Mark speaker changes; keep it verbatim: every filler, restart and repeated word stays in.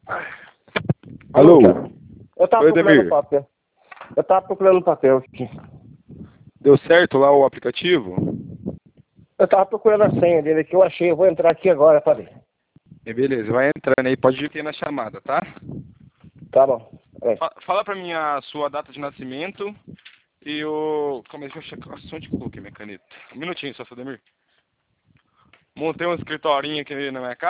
Speaker 1: Alô?
Speaker 2: Eu tava
Speaker 1: Oi,
Speaker 2: procurando
Speaker 1: Ademir.
Speaker 2: papel. Eu tava procurando papel aqui.
Speaker 1: Deu certo lá o aplicativo?
Speaker 2: Eu tava procurando a senha dele aqui, eu achei. Eu vou entrar aqui agora, peraí.
Speaker 1: É, beleza, vai entrando aí, pode ir aqui na chamada, tá?
Speaker 2: Tá bom. Peraí.
Speaker 1: Fa- Fala pra mim a sua data de nascimento e o... Como é que eu checar? Onde que eu coloquei minha caneta? Um minutinho só, Ademir. Montei um escritorinho aqui na minha casa.